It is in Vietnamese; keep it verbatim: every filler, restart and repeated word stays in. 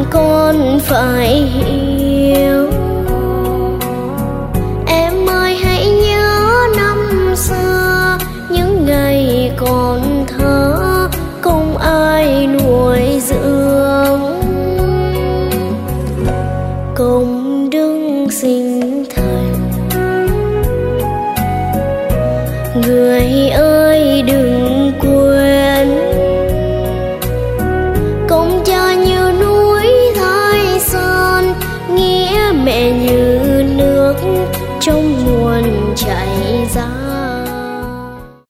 con phải hiểu. Em ơi hãy nhớ năm xưa, những ngày còn thơ không ai nuôi dưỡng. Công đức sinh